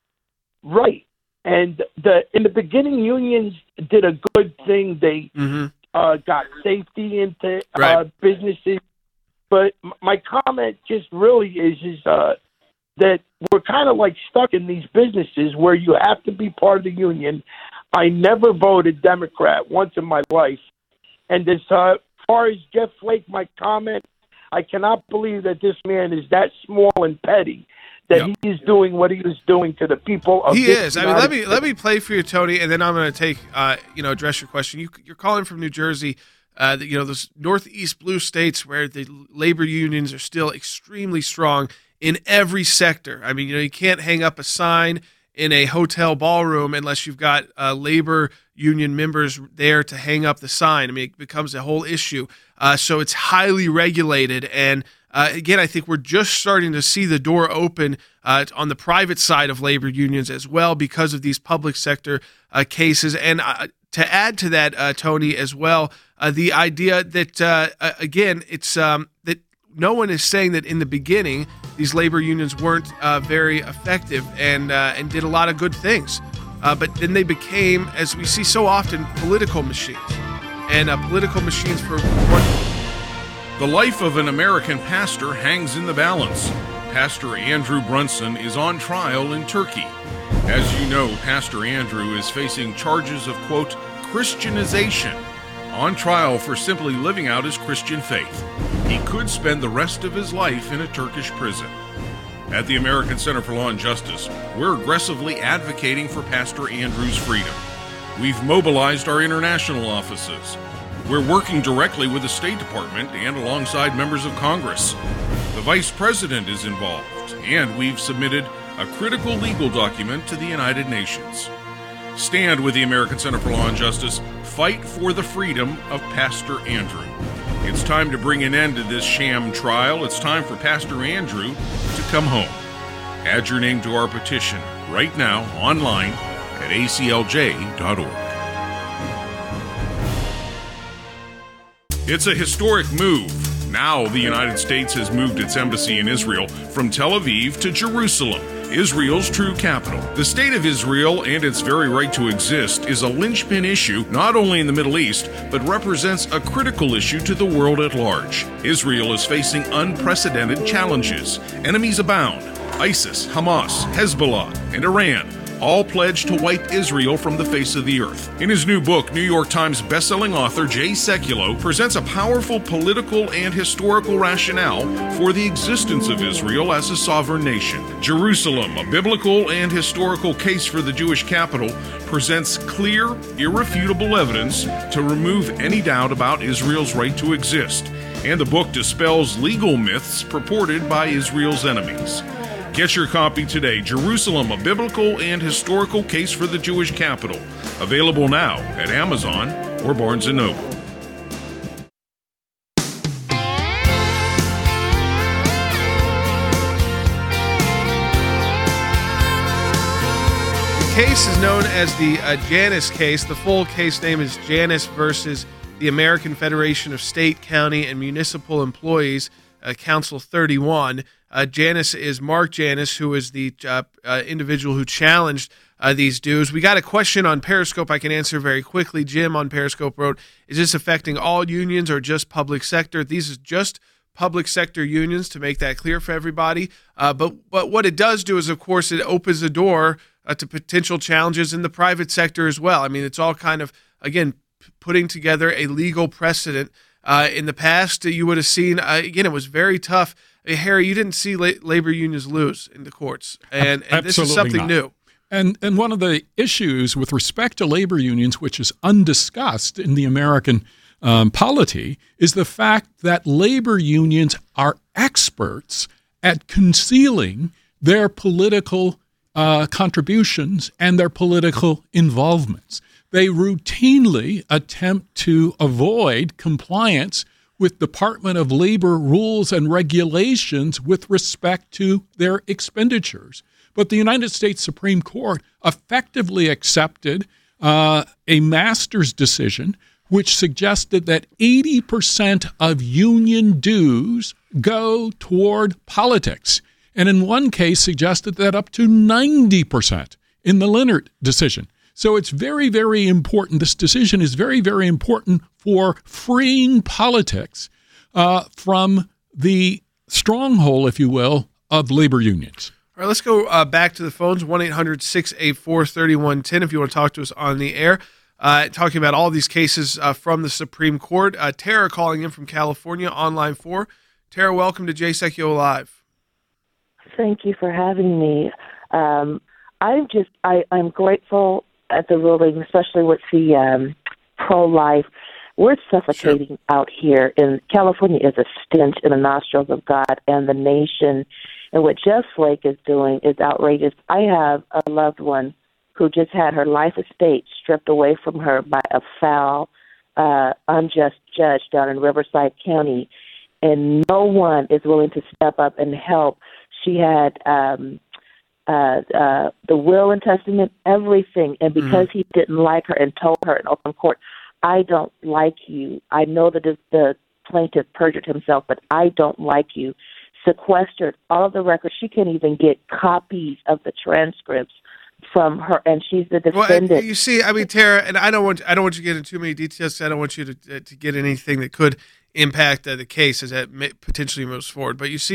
right. And the in the beginning, unions did a good thing. They mm-hmm. Uh, got safety into uh, right. businesses, but m- my comment just really is is uh, that we're kind of like stuck in these businesses where you have to be part of the union. I never voted Democrat once in my life, and as uh, far as Jeff Flake, my comment, I cannot believe that this man is that small and petty that yep. he is doing what he was doing to the people of he this is. I United mean, let me States. let me play for you, Tony, and then I'm going to take uh, you know address your question. You, you're calling from New Jersey, uh, the, you know those Northeast blue states where the labor unions are still extremely strong in every sector. I mean, you know, you can't hang up a sign in a hotel ballroom unless you've got uh, labor union members there to hang up the sign. I mean, it becomes a whole issue. Uh, so it's highly regulated. And uh, again, I think we're just starting to see the door open uh, on the private side of labor unions as well because of these public sector uh, cases. And uh, to add to that, uh, Tony, as well, uh, the idea that, uh, again, it's um, that no one is saying that in the beginning these labor unions weren't uh, very effective and uh, and did a lot of good things. Uh, but then they became, as we see so often, political machines. And uh, political machines for what? The life of an American pastor hangs in the balance. Pastor Andrew Brunson is on trial in Turkey. As you know, Pastor Andrew is facing charges of, quote, Christianization, on trial for simply living out his Christian faith. He could spend the rest of his life in a Turkish prison. At the American Center for Law and Justice, we're aggressively advocating for Pastor Andrew's freedom. We've mobilized our international offices. We're working directly with the State Department and alongside members of Congress. The Vice President is involved, and we've submitted a critical legal document to the United Nations. Stand with the American Center for Law and Justice. Fight for the freedom of Pastor Andrew. It's time to bring an end to this sham trial. It's time for Pastor Andrew to come home. Add your name to our petition right now online at A C L J dot org. It's a historic move. Now the United States has moved its embassy in Israel from Tel Aviv to Jerusalem, Israel's true capital. The state of Israel and its very right to exist is a linchpin issue not only in the Middle East, but represents a critical issue to the world at large. Israel is facing unprecedented challenges. Enemies abound. ISIS, Hamas, Hezbollah, and Iran all pledged to wipe Israel from the face of the earth. In his new book, New York Times bestselling author Jay Sekulow presents a powerful political and historical rationale for the existence of Israel as a sovereign nation. Jerusalem, a biblical and historical case for the Jewish capital, presents clear, irrefutable evidence to remove any doubt about Israel's right to exist. And the book dispels legal myths purported by Israel's enemies. Get your copy today, Jerusalem, a biblical and historical case for the Jewish capital. Available now at Amazon or Barnes and Noble. The case is known as the uh, Janus case. The full case name is Janus versus the American Federation of State, County, and Municipal Employees, uh, Council thirty-one. Uh, Janus is Mark Janus, who is the uh, uh, individual who challenged uh, these dues. We got a question on Periscope I can answer very quickly. Jim on Periscope wrote, is this affecting all unions or just public sector? These are just public sector unions, to make that clear for everybody. Uh, but, but what it does do is, of course, it opens the door uh, to potential challenges in the private sector as well. I mean, it's all kind of, again, p- putting together a legal precedent. Uh, in the past, you would have seen, uh, again, it was very tough. Hey, Harry, you didn't see la- labor unions lose in the courts, and, and this is something not. new. And and one of the issues with respect to labor unions, which is undiscussed in the American um, polity, is the fact that labor unions are experts at concealing their political uh, contributions and their political involvements. They routinely attempt to avoid compliance with Department of Labor rules and regulations with respect to their expenditures. But the United States Supreme Court effectively accepted uh, a master's decision which suggested that eighty percent of union dues go toward politics, and in one case suggested that up to ninety percent in the Leonard decision. So it's very, very important. This decision is very, very important for freeing politics uh, from the stronghold, if you will, of labor unions. All right, let's go uh, back to the phones, one eight hundred six eight four three one one zero if you want to talk to us on the air, uh, talking about all these cases uh, from the Supreme Court. Uh, Tara calling in from California on line four. Tara, welcome to Jay Sekulow Live. Thank you for having me. Um, I'm just, I, I'm grateful at the ruling, especially with the um, pro-life. We're suffocating sure. out here. In California is a stench in the nostrils of God and the nation. And what Jeff Flake is doing is outrageous. I have a loved one who just had her life estate stripped away from her by a foul, uh, unjust judge down in Riverside County, and no one is willing to step up and help. She had um, uh, uh, the will and testament, everything, and because mm-hmm. he didn't like her and told her in open court, I don't like you. I know that the plaintiff perjured himself, but I don't like you. Sequestered all of the records. She can't even get copies of the transcripts from her, and she's the defendant. Well, you see, I mean, Tara, and I don't want I don't want you to get into too many details. I don't want you to uh, to get anything that could impact uh, the case as that may potentially moves forward. But you see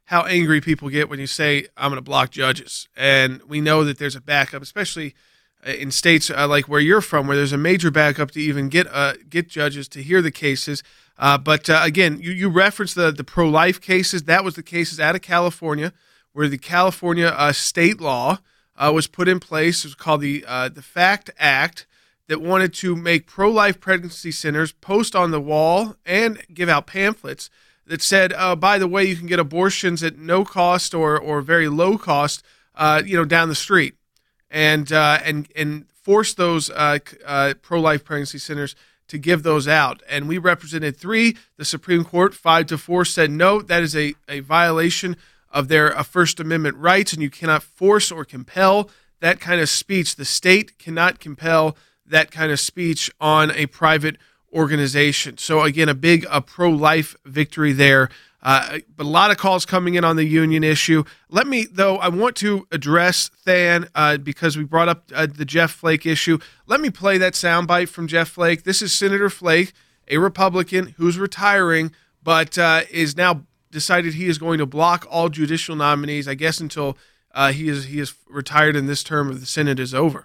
how angry people get when you say, I'm going to block judges. And we know that there's a backup, especially in states uh, like where you're from, where there's a major backup to even get uh, get judges to hear the cases. Uh, but uh, again, you, you referenced the, the pro-life cases. That was the cases out of California, where the California uh, state law uh, was put in place. It was called the uh, the FACT Act, that wanted to make pro-life pregnancy centers post on the wall and give out pamphlets that said, uh, by the way, you can get abortions at no cost or or very low cost, uh, you know, down the street, and uh, and and force those uh, uh, pro-life pregnancy centers to give those out. And we represented three. The Supreme Court, five to four, said no, that is a, a violation of their uh, First Amendment rights, and you cannot force or compel that kind of speech. The state cannot compel that kind of speech on a private organization. So again, a big uh, pro-life victory there. Uh, but a lot of calls coming in on the union issue. Let me, though, I want to address Than uh, because we brought up uh, the Jeff Flake issue. Let me play that soundbite from Jeff Flake. This is Senator Flake, a Republican who's retiring, but uh, is now decided he is going to block all judicial nominees, I guess, until uh, he is he is retired and this term of the Senate is over.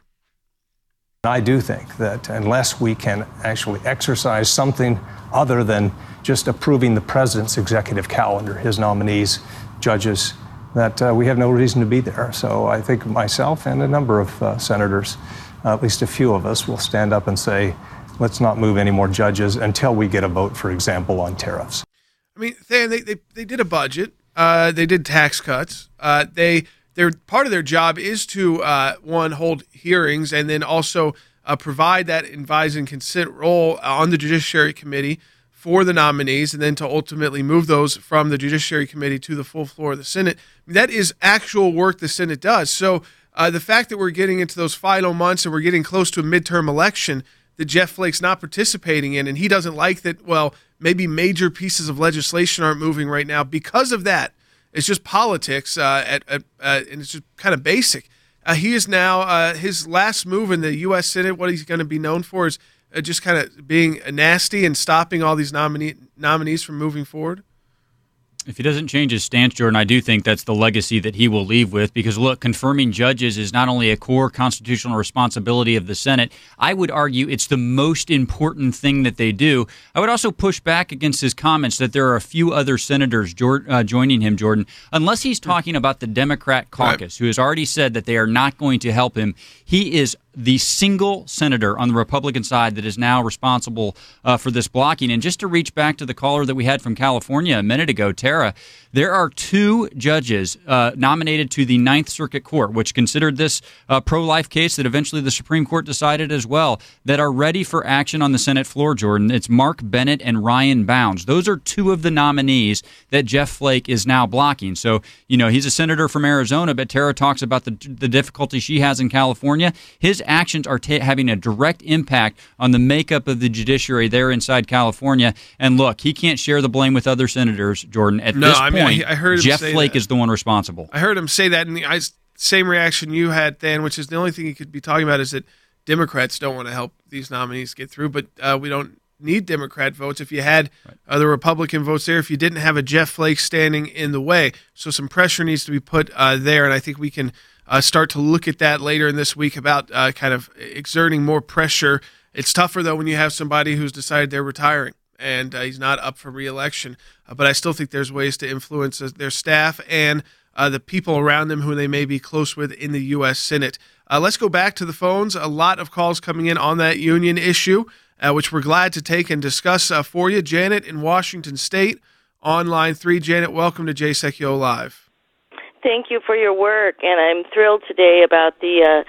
I do think that unless we can actually exercise something other than just approving the president's executive calendar, his nominees, judges, that uh, we have no reason to be there. So I think myself and a number of uh, senators, uh, at least a few of us, will stand up and say, let's not move any more judges until we get a vote, for example, on tariffs. I mean, they they, they, they did a budget. Uh, they did tax cuts. Uh, they Their part of their job is to uh, one, hold hearings, and then also uh, provide that advise and consent role on the Judiciary Committee for the nominees, and then to ultimately move those from the Judiciary Committee to the full floor of the Senate. That is actual work the Senate does. So uh, the fact that we're getting into those final months and we're getting close to a midterm election that Jeff Flake's not participating in, and he doesn't like that, well, maybe major pieces of legislation aren't moving right now because of that. It's just politics, uh, at, at, uh, and it's just kind of basic. Uh, he is now, uh, his last move in the U S Senate, what he's going to be known for is uh, just kind of being nasty and stopping all these nominee, nominees from moving forward. If he doesn't change his stance, Jordan, I do think that's the legacy that he will leave with, because, look, confirming judges is not only a core constitutional responsibility of the Senate, I would argue it's the most important thing that they do. I would also push back against his comments that there are a few other senators jo- uh, joining him, Jordan, unless he's talking about the Democrat caucus, who has already said that they are not going to help him. He is the single senator on the Republican side that is now responsible uh, for this blocking. And just to reach back to the caller that we had from California a minute ago, Tara, there are two judges uh, nominated to the Ninth Circuit Court, which considered this uh, pro-life case that eventually the Supreme Court decided as well, that are ready for action on the Senate floor, Jordan. It's Mark Bennett and Ryan Bounds. Those are two of the nominees that Jeff Flake is now blocking. So, you know, he's a senator from Arizona, but Tara talks about the, the difficulty she has in California. His actions are ta- having a direct impact on the makeup of the judiciary there inside California. And look, he can't share the blame with other senators, Jordan. At no, this I point, mean, I, I heard him Jeff say Flake that. is the one responsible. I heard him say that, and the I, same reaction you had, Than, which is the only thing he could be talking about is that Democrats don't want to help these nominees get through, but uh, we don't need Democrat votes if you had right. other Republican votes there, if you didn't have a Jeff Flake standing in the way. So some pressure needs to be put uh, there, and I think we can uh, start to look at that later in this week about uh, kind of exerting more pressure. It's tougher, though, when you have somebody who's decided they're retiring and uh, he's not up for re-election. Uh, but I still think there's ways to influence their staff and uh, the people around them who they may be close with in the U S Senate. Uh, let's go back to the phones. A lot of calls coming in on that union issue, uh, which we're glad to take and discuss uh, for you. Janet in Washington State on line three. Janet, welcome to Jay Sekulow Live. Thank you for your work, and I'm thrilled today about the uh,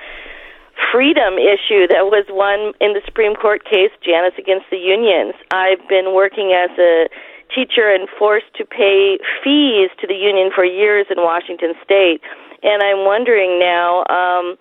freedom issue that was won in the Supreme Court case, Janus against the unions. I've been working as a teacher and forced to pay fees to the union for years in Washington State, and I'm wondering now, um,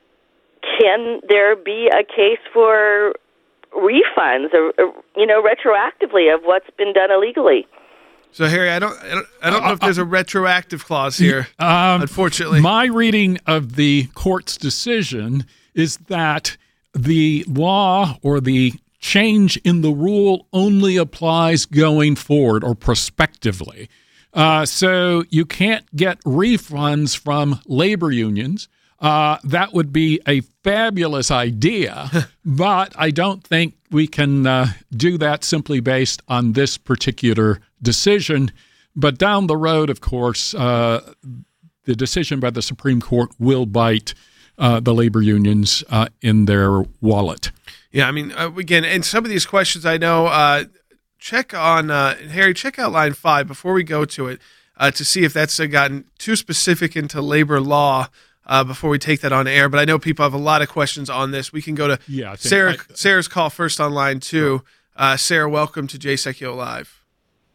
can there be a case for refunds, or, or you know, retroactively of what's been done illegally? So, Harry, I don't, I don't, I don't know if there's a retroactive clause here, um, unfortunately. My reading of the court's decision is that the law or the change in the rule only applies going forward or prospectively. Uh, so you can't get refunds from labor unions. Uh, that would be a fabulous idea, but I don't think we can uh, do that simply based on this particular decision. But down the road, of course, uh, the decision by the Supreme Court will bite uh, the labor unions uh, in their wallet. Yeah, I mean, uh, again, and some of these questions I know, uh, check on, uh, Harry, check out line five before we go to it uh, to see if that's uh, gotten too specific into labor law uh, before we take that on air. But I know people have a lot of questions on this. We can go to yeah, Sarah. I, Sarah's call first on line two. Uh, Sarah, welcome to Jay Sekulow Live.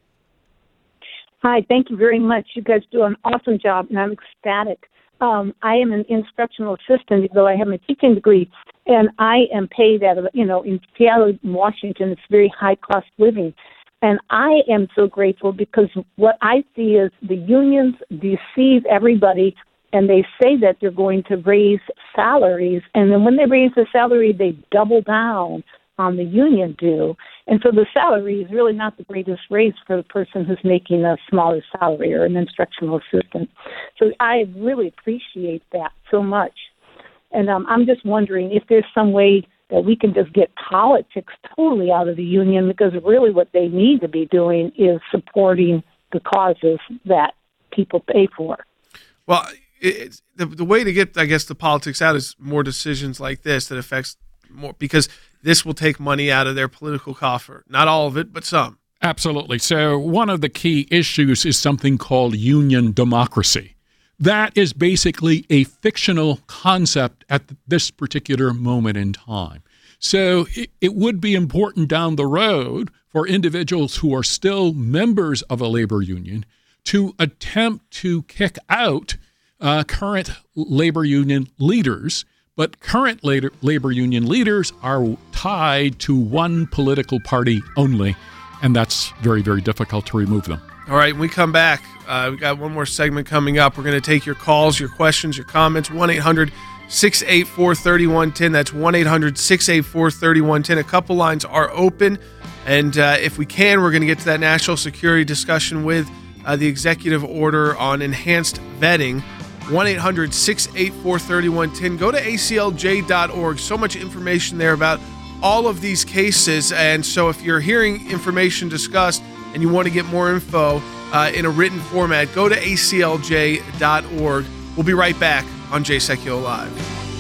Hi, thank you very much. You guys do an awesome job, and I'm ecstatic. Um, I am an instructional assistant, even though I have my teaching degree, and I am paid at, a, you know, in Seattle, Washington, it's very high-cost living. And I am so grateful because what I see is the unions deceive everybody, and they say that they're going to raise salaries, and then when they raise the salary, they double down on the union due. And so the salary is really not the greatest raise for the person who's making a smaller salary or an instructional assistant. So I really appreciate that so much. And um, I'm just wondering if there's some way that we can just get politics totally out of the union, because really what they need to be doing is supporting the causes that people pay for. Well, it's, the, the way to get, I guess, the politics out is more decisions like this that affects more, because this will take money out of their political coffer. Not all of it, but some. Absolutely. So one of the key issues is something called union democracy. That is basically a fictional concept at this particular moment in time. So it, it would be important down the road for individuals who are still members of a labor union to attempt to kick out uh, current labor union leaders. But current labor, labor union leaders are tied to one political party only, and that's very, very difficult to remove them. All right, when we come back, uh, we got one more segment coming up. We're going to take your calls, your questions, your comments. one eight hundred six eight four three one one zero. That's one eight hundred six eight four three one one zero. A couple lines are open, and uh, if we can, we're going to get to that national security discussion with uh, the executive order on enhanced vetting. one eight hundred six eight four three one one zero. Go to A C L J dot org. So much information there about all of these cases. And so if you're hearing information discussed and you want to get more info uh, in a written format, go to A C L J dot org. We'll be right back on Jay Sekulow Live.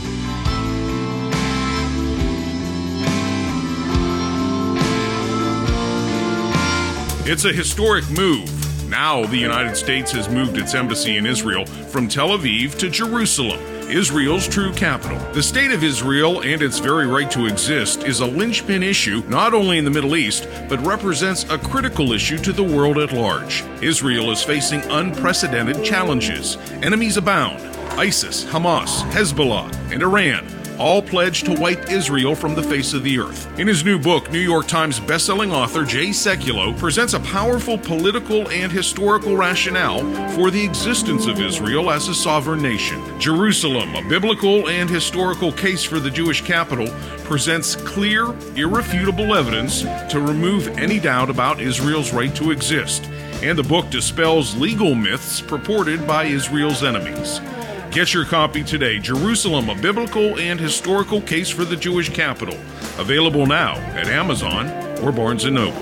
It's a historic move. Now the United States has moved its embassy in Israel from Tel Aviv to Jerusalem, Israel's true capital. The state of Israel and its very right to exist is a linchpin issue not only in the Middle East, but represents a critical issue to the world at large. Israel is facing unprecedented challenges. Enemies abound. ISIS, Hamas, Hezbollah, and Iran all pledged to wipe Israel from the face of the earth. In his new book, New York Times bestselling author Jay Sekulow presents a powerful political and historical rationale for the existence of Israel as a sovereign nation. Jerusalem, a biblical and historical case for the Jewish capital, presents clear, irrefutable evidence to remove any doubt about Israel's right to exist. And the book dispels legal myths purported by Israel's enemies. Get your copy today, Jerusalem, a biblical and historical case for the Jewish capital. Available now at Amazon or Barnes and Noble.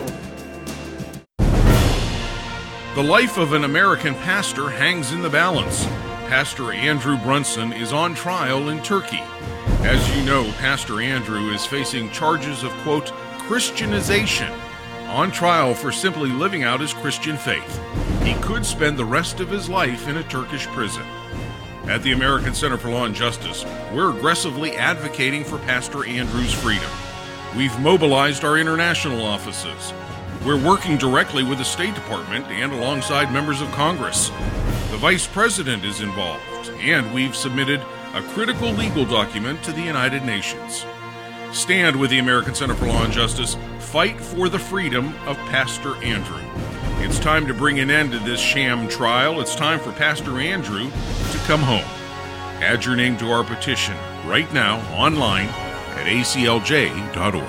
The life of an American pastor hangs in the balance. Pastor Andrew Brunson is on trial in Turkey. As you know, Pastor Andrew is facing charges of, quote, Christianization, on trial for simply living out his Christian faith. He could spend the rest of his life in a Turkish prison. At the American Center for Law and Justice, we're aggressively advocating for Pastor Andrew's freedom. We've mobilized our international offices. We're working directly with the State Department and alongside members of Congress. The Vice President is involved, and we've submitted a critical legal document to the United Nations. Stand with the American Center for Law and Justice. Fight for the freedom of Pastor Andrew. It's time to bring an end to this sham trial. It's time for Pastor Andrew to come home. Add your name to our petition right now online at A C L J dot org.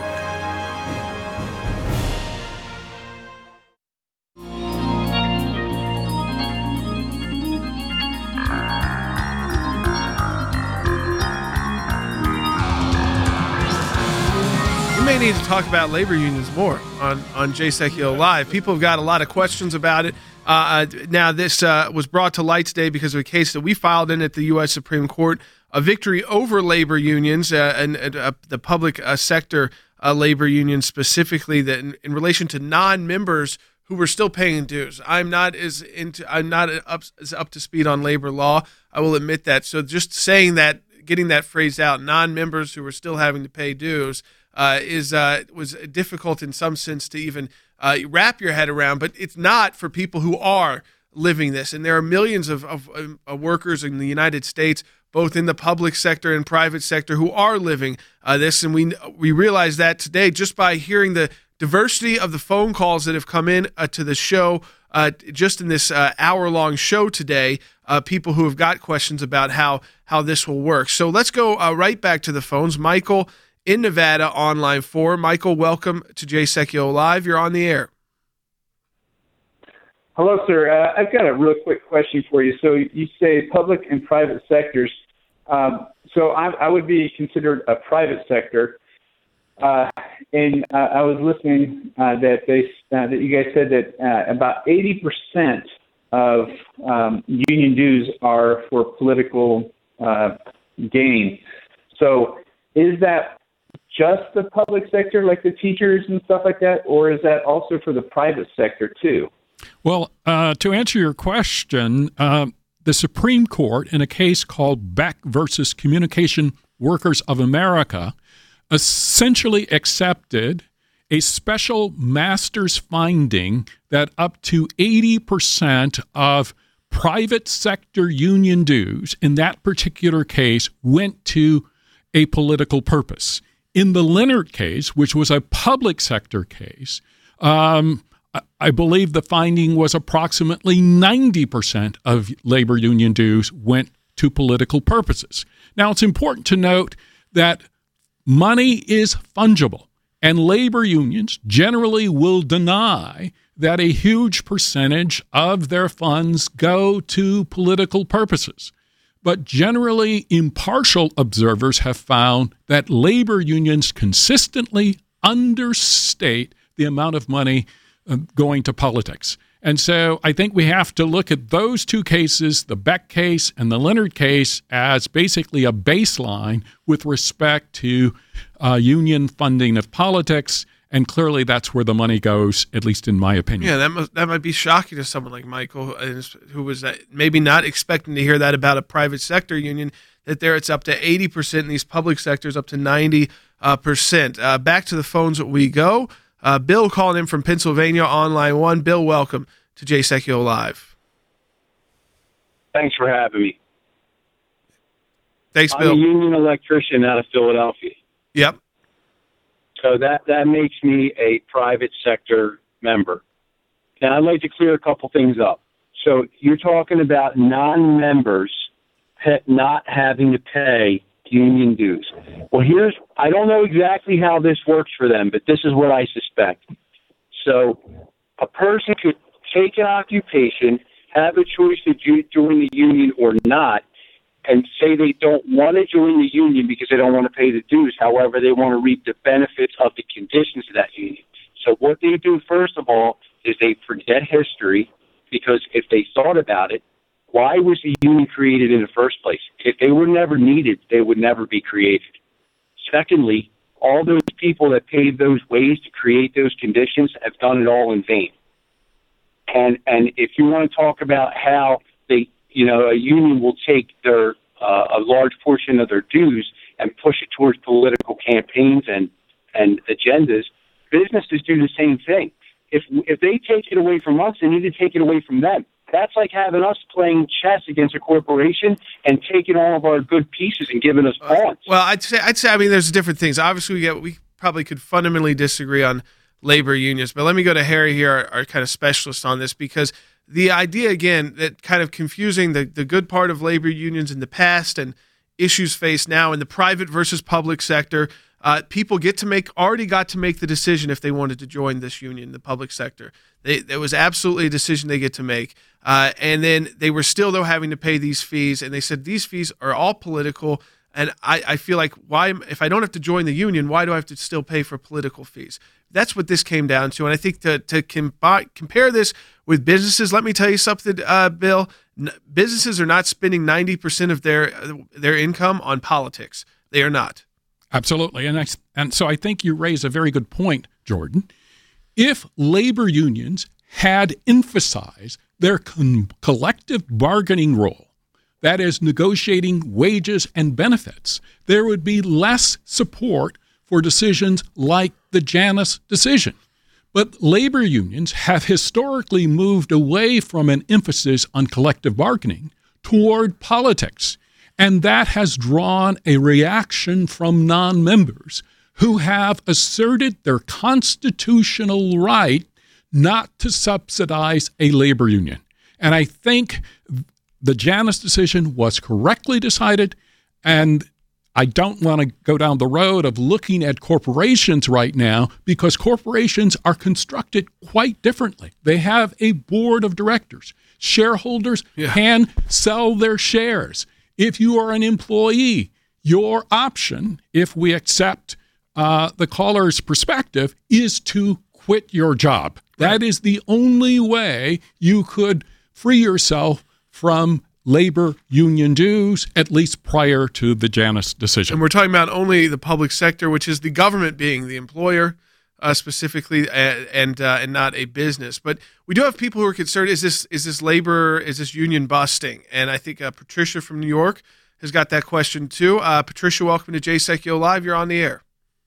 may need to talk about labor unions more on, on Jay Sekulow Live. People have got a lot of questions about it. Uh, now, this uh, was brought to light today because of a case that we filed in at the U S Supreme Court, a victory over labor unions uh, and, and uh, the public uh, sector uh, labor unions specifically, that in, in relation to non-members who were still paying dues. I'm not as into I'm not up as up to speed on labor law. I will admit that. So just saying that, getting that phrase out, non-members who were still having to pay dues, uh, is uh, was difficult in some sense to even uh, wrap your head around. But it's not for people who are living this, and there are millions of, of, of workers in the United States, both in the public sector and private sector, who are living uh, this, and we we realize that today just by hearing the diversity of the phone calls that have come in uh, to the show, uh, just in this uh, hour-long show today, uh, people who have got questions about how how this will work. So let's go uh, right back to the phones. Michael in Nevada on line four. Michael, welcome to Jay Sekulow Live. You're on the air. Hello, sir. Uh, I've got a real quick question for you. So you say public and private sectors. Um, so I, I would be considered a private sector. Uh, and uh, I was listening uh, that they uh, that you guys said that uh, about eighty percent of um, union dues are for political uh, gain. So is that just the public sector, like the teachers and stuff like that, or is that also for the private sector too? Well, uh, to answer your question, uh, the Supreme Court, in a case called Beck versus Communication Workers of America, essentially accepted a special master's finding that up to eighty percent of private sector union dues in that particular case went to a political purpose. In the Leonard case, which was a public sector case, um, I believe the finding was approximately ninety percent of labor union dues went to political purposes. Now, it's important to note that money is fungible, and labor unions generally will deny that a huge percentage of their funds go to political purposes. But generally, impartial observers have found that labor unions consistently understate the amount of money uh, going to politics. And so I think we have to look at those two cases, the Beck case and the Leonard case, as basically a baseline with respect to uh, union funding of politics. And clearly that's where the money goes, at least in my opinion. Yeah, that must, that might be shocking to someone like Michael, who was maybe not expecting to hear that about a private sector union, that there it's up to eighty percent in these public sectors, up to ninety percent. Uh, back to the phones we go. Uh, Bill calling in from Pennsylvania on line one. Bill, welcome to Jay Sekulow Live. Thanks for having me. Thanks, I'm Bill. I'm a union electrician out of Philadelphia. Yep. So that, that makes me a private sector member. Now, I'd like to clear a couple things up. So you're talking about non-members pe- not having to pay union dues. Well, here's, I don't know exactly how this works for them, but this is what I suspect. So a person could take an occupation, have a choice to jo- join the union or not, and say they don't want to join the union because they don't want to pay the dues. However, they want to reap the benefits of the conditions of that union. So what they do, first of all, is they forget history, because if they thought about it, why was the union created in the first place? If they were never needed, they would never be created. Secondly, all those people that paved those ways to create those conditions have done it all in vain. And and if you want to talk about how they, you know, a union will take their uh, a large portion of their dues and push it towards political campaigns and, and agendas, businesses do the same thing. If if they take it away from us, they need to take it away from them. That's like having us playing chess against a corporation and taking all of our good pieces and giving us pawns. Well, I'd say I'd say I mean there's different things. Obviously, we get we probably could fundamentally disagree on labor unions, but let me go to Harry here, our, our kind of specialist on this, because the idea again that kind of confusing the the good part of labor unions in the past and issues faced now in the private versus public sector. Uh, people get to make already got to make the decision if they wanted to join this union, the public sector. They, there was absolutely a decision they get to make. Uh, and then they were still, though, having to pay these fees. And they said these fees are all political. And I, I feel like, why, if I don't have to join the union, why do I have to still pay for political fees? That's what this came down to. And I think to, to combi- compare this with businesses, let me tell you something, uh, Bill. N- businesses are not spending ninety percent of their their income on politics. They are not. Absolutely. And, I, and so I think you raise a very good point, Jordan. If labor unions had emphasized their con- collective bargaining role, that is, negotiating wages and benefits, there would be less support for decisions like the Janus decision. But labor unions have historically moved away from an emphasis on collective bargaining toward politics, and that has drawn a reaction from non-members who have asserted their constitutional right not to subsidize a labor union. And I think the Janus decision was correctly decided, and I don't want to go down the road of looking at corporations right now because corporations are constructed quite differently. They have a board of directors. Shareholders yeah. can sell their shares. If you are an employee, your option, if we accept uh, the caller's perspective, is to quit your job. Right. That is the only way you could free yourself from labor union dues, at least prior to the Janus decision. And we're talking about only the public sector, which is the government being the employer uh, specifically, and and, uh, and not a business. But we do have people who are concerned, is this is this labor, is this union busting? And I think uh, Patricia from New York has got that question too. Uh, Patricia, welcome to Jay Sekulow Live. You're on the air.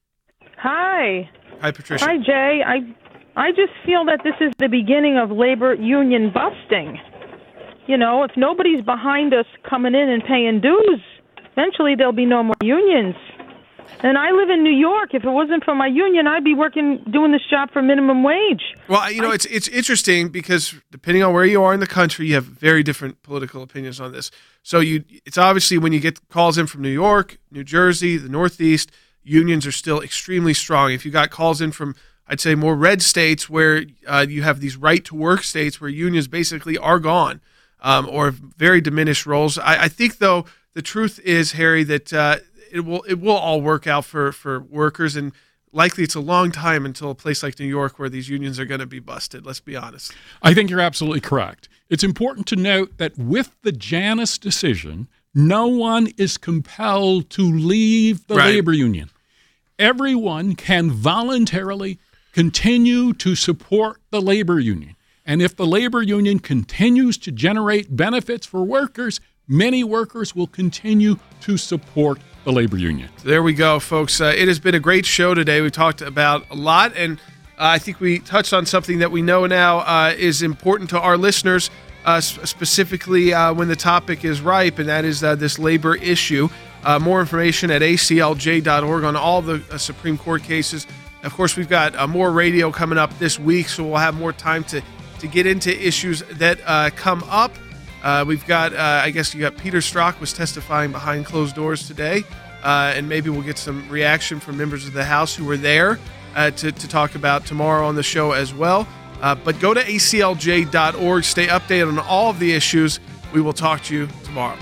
Hi. Hi, Patricia. Hi, Jay. I, I just feel that this is the beginning of labor union busting. You know, if nobody's behind us coming in and paying dues, eventually there'll be no more unions. And I live in New York. If it wasn't for my union, I'd be working, doing this job for minimum wage. Well, you know, I, it's it's interesting because depending on where you are in the country, you have very different political opinions on this. So you, it's obviously when you get calls in from New York, New Jersey, the Northeast, unions are still extremely strong. If you got calls in from, I'd say, more red states where uh, you have these right-to-work states where unions basically are gone. Um, or very diminished roles. I, I think, though, the truth is, Harry, that uh, it will it will all work out for, for workers, and likely it's a long time until a place like New York where these unions are going to be busted. Let's be honest. I think you're absolutely correct. It's important to note that with the Janus decision, no one is compelled to leave the right. labor union. Everyone can voluntarily continue to support the labor union. And if the labor union continues to generate benefits for workers, many workers will continue to support the labor union. There we go, folks. Uh, it has been a great show today. We talked about a lot, and uh, I think we touched on something that we know now uh, is important to our listeners, uh, specifically uh, when the topic is ripe, and that is uh, this labor issue. Uh, more information at A C L J dot org on all the uh, Supreme Court cases. Of course, we've got uh, more radio coming up this week, so we'll have more time to to get into issues that uh, come up. Uh, we've got, uh, I guess you got Peter Strzok was testifying behind closed doors today, uh, and maybe we'll get some reaction from members of the House who were there uh, to, to talk about tomorrow on the show as well. Uh, but go to A C L J dot org, stay updated on all of the issues. We will talk to you tomorrow.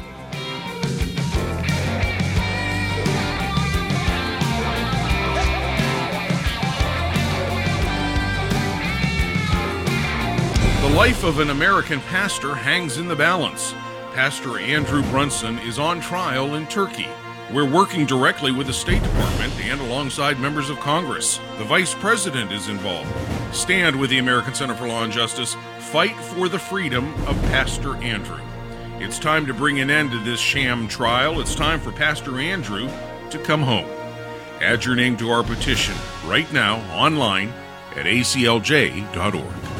The life of an American pastor hangs in the balance. Pastor Andrew Brunson is on trial in Turkey. We're working directly with the State Department and alongside members of Congress. The Vice President is involved. Stand with the American Center for Law and Justice. Fight for the freedom of Pastor Andrew. It's time to bring an end to this sham trial. It's time for Pastor Andrew to come home. Add your name to our petition right now online at A C L J dot org.